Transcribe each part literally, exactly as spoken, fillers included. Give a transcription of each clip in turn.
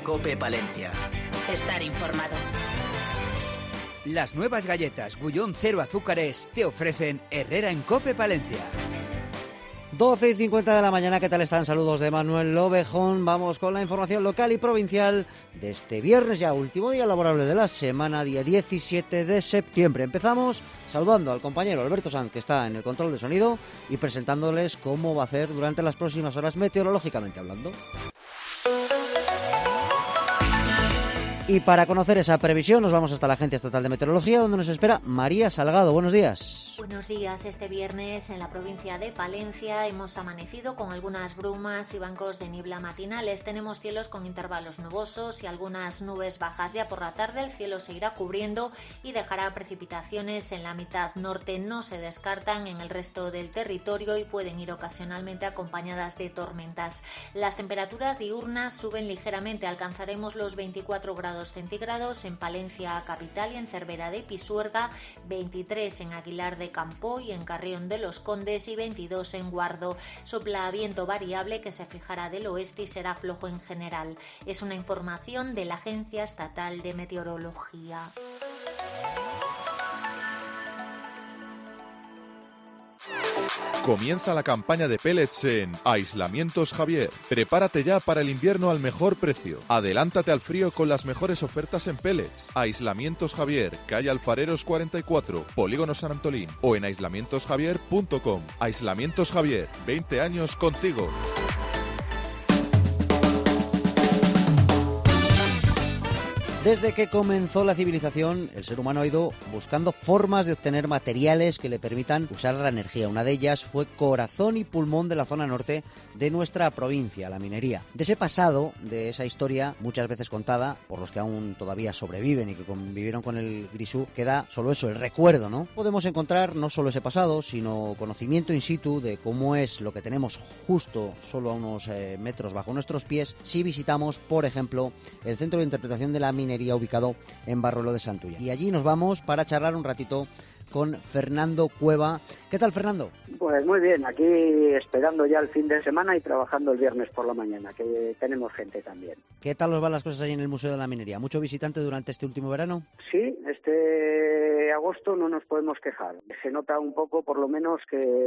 COPE Palencia. Estar informado. Las nuevas galletas Gullón cero azúcares te ofrecen Herrera en COPE Palencia. doce y cincuenta de la mañana, ¿qué tal están? Saludos de Manuel Lobejón. Vamos con la información local y provincial de este viernes, ya último día laborable de la semana, día diecisiete de septiembre. Empezamos saludando al compañero Alberto Sanz, que está en el control de sonido, y presentándoles cómo va a hacer durante las próximas horas meteorológicamente hablando. Y para conocer esa previsión nos vamos hasta la Agencia Estatal de Meteorología, donde nos espera María Salgado. Buenos días. Buenos días. Este viernes en la provincia de Palencia hemos amanecido con algunas brumas y bancos de niebla matinales. Tenemos cielos con intervalos nubosos y algunas nubes bajas. Ya por la tarde el cielo se irá cubriendo y dejará precipitaciones en la mitad norte. No se descartan en el resto del territorio y pueden ir ocasionalmente acompañadas de tormentas. Las temperaturas diurnas suben ligeramente. Alcanzaremos los veinticuatro grados centígrados en Palencia capital y en Cervera de Pisuerga, veintitrés en Aguilar de Campo y en Carrión de los Condes y veintidós en Guardo. Sopla viento variable que se fijará del oeste y será flojo en general. Es una información de la Agencia Estatal de Meteorología. Comienza la campaña de pellets en Aislamientos Javier. Prepárate ya para el invierno al mejor precio. Adelántate al frío con las mejores ofertas en pellets. Aislamientos Javier, calle Alfareros cuarenta y cuatro, Polígono San Antolín o en aislamientos javier punto com. Aislamientos Javier, veinte años contigo. Desde que comenzó la civilización, el ser humano ha ido buscando formas de obtener materiales que le permitan usar la energía. Una de ellas fue corazón y pulmón de la zona norte de nuestra provincia, la minería. De ese pasado, de esa historia, muchas veces contada, por los que aún todavía sobreviven y que convivieron con el grisú, queda solo eso, el recuerdo, ¿no? Podemos encontrar no solo ese pasado, sino conocimiento in situ de cómo es lo que tenemos justo solo a unos eh, metros bajo nuestros pies si visitamos, por ejemplo, el Centro de Interpretación de la Minería ubicado en Barruelo de Santulla. Y allí nos vamos para charlar un ratito con Fernando Cueva. ¿Qué tal, Fernando? Pues muy bien, aquí esperando ya el fin de semana y trabajando el viernes por la mañana, que tenemos gente también. ¿Qué tal os van las cosas ahí en el Museo de la Minería? ¿Mucho visitante durante este último verano? Sí, este agosto no nos podemos quejar. Se nota un poco, por lo menos,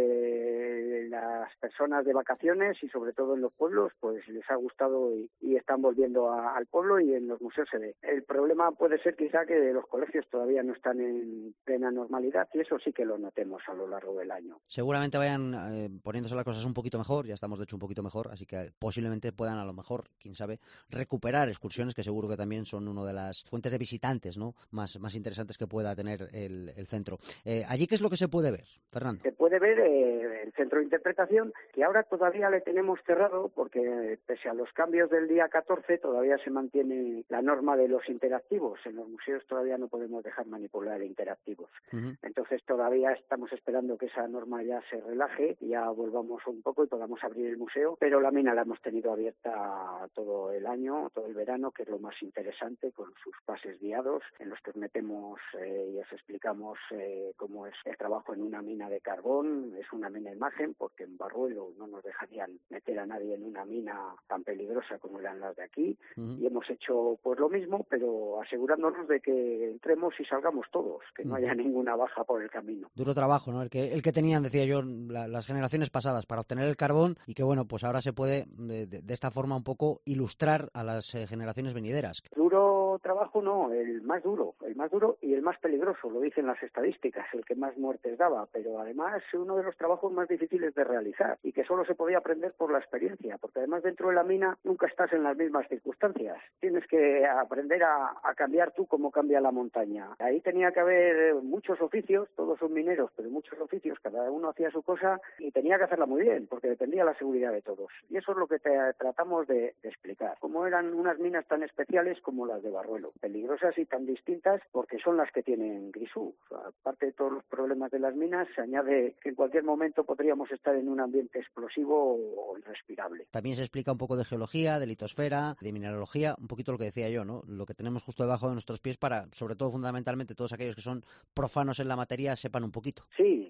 que las personas de vacaciones y sobre todo en los pueblos, pues les ha gustado y, y están volviendo a, al pueblo, y en los museos se ve. El problema puede ser quizá que los colegios todavía no están en plena normalidad, y eso sí que lo notemos a lo largo del año. Seguramente vayan eh, poniéndose las cosas un poquito mejor, ya estamos de hecho un poquito mejor, así que posiblemente puedan a lo mejor, quién sabe, recuperar excursiones que seguro que también son una de las fuentes de visitantes, ¿no?, más, más interesantes que pueda tener el, el centro. Eh, ¿Allí qué es lo que se puede ver, Fernando? Se puede ver eh, el centro de interpretación, que ahora todavía le tenemos cerrado porque pese a los cambios del día catorce todavía se mantiene la norma de los interactivos. En los museos todavía no podemos dejar manipular interactivos. Uh-huh. Entonces todavía estamos esperando que esa norma ya se relaje, ya volvamos un poco y podamos abrir el museo, pero la mina la hemos tenido abierta todo el año, todo el verano, que es lo más interesante, con sus pases guiados en los que os metemos eh, y os explicamos eh, cómo es el trabajo en una mina de carbón. Es una mina imagen porque en Barruelo no nos dejarían meter a nadie en una mina tan peligrosa como eran las de aquí. Uh-huh. Y hemos hecho pues lo mismo, pero asegurándonos de que entremos y salgamos todos, que no haya ninguna baja por el camino. Duro trabajo, ¿no? El que el que tenían, decía yo, la, las generaciones pasadas para obtener el carbón, y que bueno, pues ahora se puede de, de, de esta forma un poco ilustrar a las eh, generaciones venideras. Duro trabajo no, el más duro, el más duro y el más peligroso, lo dicen las estadísticas, el que más muertes daba, pero además uno de los trabajos más difíciles de realizar y que solo se podía aprender por la experiencia, porque además dentro de la mina nunca estás en las mismas circunstancias, tienes que aprender a, a cambiar tú como cambia la montaña. Ahí tenía que haber muchos oficios, todos son mineros, pero muchos oficios, cada uno hacía su cosa y tenía que hacerla muy bien, porque dependía la seguridad de todos. Y eso es lo que te, tratamos de, de explicar, cómo eran unas minas tan especiales como las de Barruelo, peligrosas y tan distintas porque son las que tienen Grisú. O sea, aparte de todos los problemas de las minas, se añade que en cualquier momento podríamos estar en un ambiente explosivo o irrespirable. También se explica un poco de geología, de litosfera, de mineralogía, un poquito lo que decía yo, ¿no? Lo que tenemos justo debajo de nuestros pies para, sobre todo fundamentalmente, todos aquellos que son profanos en la materia sepan un poquito. Sí, les preparamos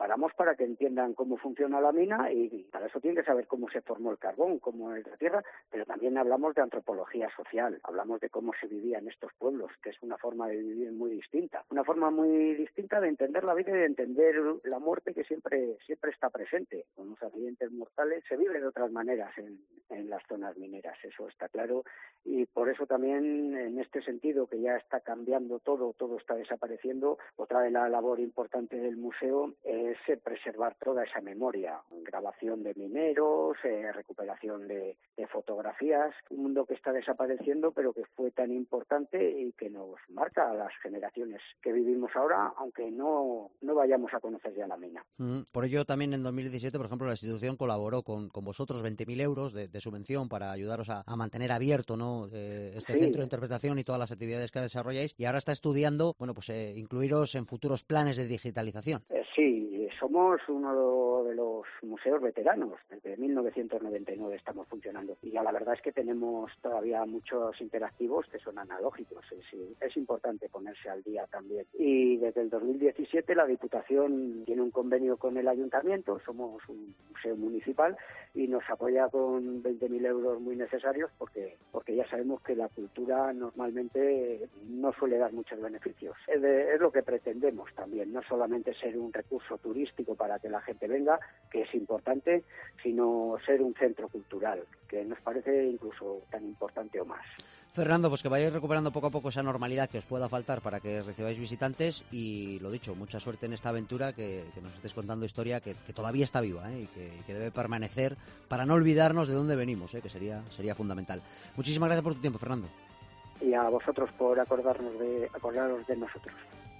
preparamos para que entiendan cómo funciona la mina y para eso tienen que saber cómo se formó el carbón, cómo es la tierra, pero también hablamos de antropología social, hablamos de cómo se vivía en estos pueblos, que es una forma de vivir muy distinta, una forma muy distinta de entender la vida y de entender la muerte que siempre siempre está presente. Con los accidentes mortales se vive de otras maneras en, en las zonas mineras, eso está claro, y por eso también en este sentido que ya está cambiando todo, todo está desapareciendo, otra de la labor importante del museo es eh, preservar toda esa memoria, grabación de mineros, eh, recuperación de, de fotografías, un mundo que está desapareciendo pero que fue tan importante y que nos marca a las generaciones que vivimos ahora, aunque no, no vayamos a conocer ya la mina. Mm, por ello también en dos mil diecisiete, por ejemplo, la institución colaboró con, con vosotros veinte mil euros de, de subvención para ayudaros a, a mantener abierto, ¿no?, eh, este sí. centro de interpretación y todas las actividades que desarrolláis, y ahora está estudiando, bueno, pues eh, incluiros en futuros planes de digitalización. Eh, sí, somos uno de los museos veteranos, desde mil novecientos noventa y nueve estamos funcionando, y ya la verdad es que tenemos todavía muchos interactivos que son analógicos, es, es importante ponerse al día también. Y desde el dos mil diecisiete la Diputación tiene un convenio con el Ayuntamiento, somos un museo municipal y nos apoya con veinte mil euros muy necesarios porque, porque ya sabemos que la cultura normalmente no suele dar muchos beneficios. Es, de, es lo que pretendemos también, no solamente ser un recurso turístico para que la gente venga, que es importante, sino ser un centro cultural, que nos parece incluso tan importante o más. Fernando, pues que vayáis recuperando poco a poco esa normalidad que os pueda faltar para que recibáis visitantes y, lo dicho, mucha suerte en esta aventura, que, que nos estés contando historia que, que todavía está viva, ¿eh? y que, que debe permanecer para no olvidarnos de dónde venimos, ¿eh? que sería, sería fundamental. Muchísimas gracias por tu tiempo, Fernando. Y a vosotros por acordarnos de, acordaros de nosotros.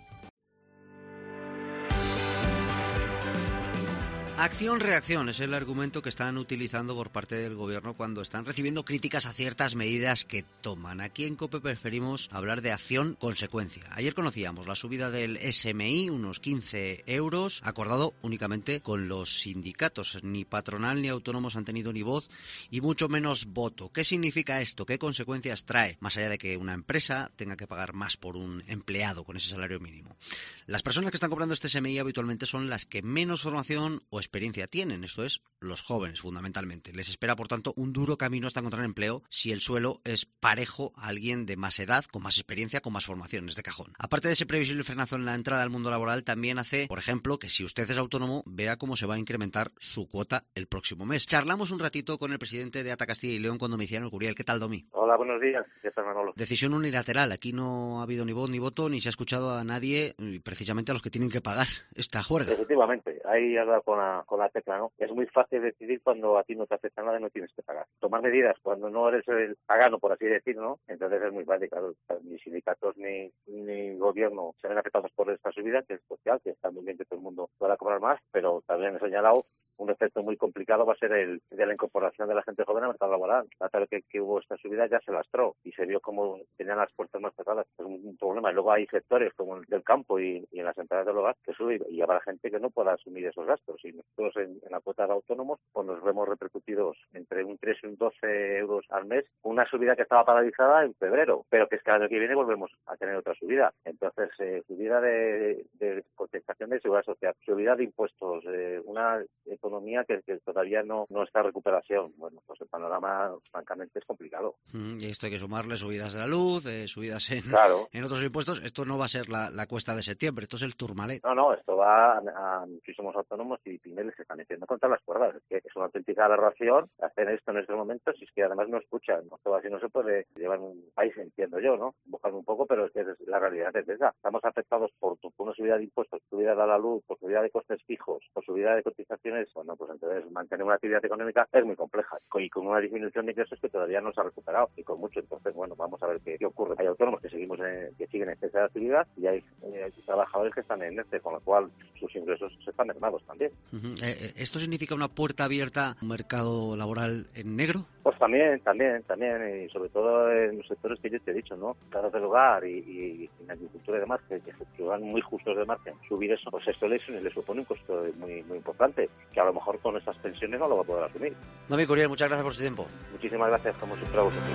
Acción-reacción es el argumento que están utilizando por parte del gobierno cuando están recibiendo críticas a ciertas medidas que toman. Aquí en COPE preferimos hablar de acción-consecuencia. Ayer conocíamos la subida del S M I, unos quince euros, acordado únicamente con los sindicatos. Ni patronal ni autónomos han tenido ni voz y mucho menos voto. ¿Qué significa esto? ¿Qué consecuencias trae? Más allá de que una empresa tenga que pagar más por un empleado con ese salario mínimo. Las personas que están cobrando este S M I habitualmente son las que menos formación o experiencia tienen, esto es, los jóvenes fundamentalmente. Les espera, por tanto, un duro camino hasta encontrar empleo si el suelo es parejo a alguien de más edad, con más experiencia, con más formación, es de cajón. Aparte de ese previsible frenazo en la entrada al mundo laboral, también hace, por ejemplo, que si usted es autónomo, vea cómo se va a incrementar su cuota el próximo mes. Charlamos un ratito con el presidente de ATA Castilla y León, con Domiciano Curiel. ¿Qué tal, Domi? Hola, buenos días. ¿Qué tal, Manolo? Decisión unilateral. Aquí no ha habido ni voz ni voto, ni se ha escuchado a nadie, precisamente a los que tienen que pagar esta juerga. Efectivamente, ahí has dado con la, con la tecla, ¿no? Es muy fácil decidir cuando a ti no te afecta nada y no tienes que pagar. Tomar medidas cuando no eres el pagano, por así decirlo, ¿no? Entonces es muy fácil, claro. Ni sindicatos ni, ni gobierno se ven afectados por esta subida, que es social, que está muy bien que todo el mundo pueda cobrar más, pero también he señalado un efecto muy complicado va a ser el de la incorporación de la gente joven al mercado laboral. La tal que, que hubo esta subida ya se lastró y se vio como tenían las puertas más cerradas. Es un, un problema. Y luego hay sectores como el del campo y, y en las empresas del hogar que suben y habrá gente que no pueda asumir esos gastos. Y nosotros en, en la cuota de autónomos pues nos vemos repercutidos entre un tres y un doce euros al mes. Una subida que estaba paralizada en febrero, pero que es que el año que viene volvemos a tener otra subida. Entonces, eh, subida de, de cotización de seguridad social, subida de impuestos, eh, una economía que, que todavía no, no está en recuperación. Bueno, pues el panorama francamente es complicado. Mm, y esto hay que sumarle subidas de la luz, eh, subidas en, claro. en otros impuestos. Esto no va a ser la, la cuesta de septiembre, esto es el Tourmalet. No, no, esto va a, a muchísimos autónomos y pymes se están metiendo contra las cuerdas. Es que es una auténtica aberración hacer esto en estos momentos y es que además no escuchan. Esto así no se puede llevar un país, entiendo yo, ¿no? Buscarme un poco, pero es que es, la realidad es esa. Estamos afectados por, por una subida de impuestos, subida de la luz, por subida de costes fijos, por subida de cotizaciones. Bueno, pues entonces mantener una actividad económica es muy compleja y con una disminución de ingresos que todavía no se ha recuperado y con mucho. Entonces, bueno, vamos a ver qué, qué ocurre. Hay autónomos que seguimos en, que siguen en esa actividad y hay, eh, hay trabajadores que están en este, con lo cual sus ingresos se están mermados también. Uh-huh. Eh, ¿Esto significa una puerta abierta a un mercado laboral en negro? Pues también, también, también, y sobre todo en los sectores que yo te he dicho, ¿no? Casas del hogar y, y, y en agricultura y demás, que, que van muy justos de margen. Subir eso, pues esto les, les supone un costo muy, muy importante, que a lo mejor con estas pensiones no lo va a poder asumir. Domi Curiel, muchas gracias por su tiempo. Muchísimas gracias, como siempre, a vosotros.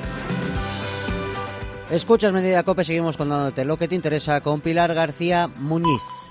Escuchas Mediodía Cope, seguimos contándote lo que te interesa con Pilar García Muñiz.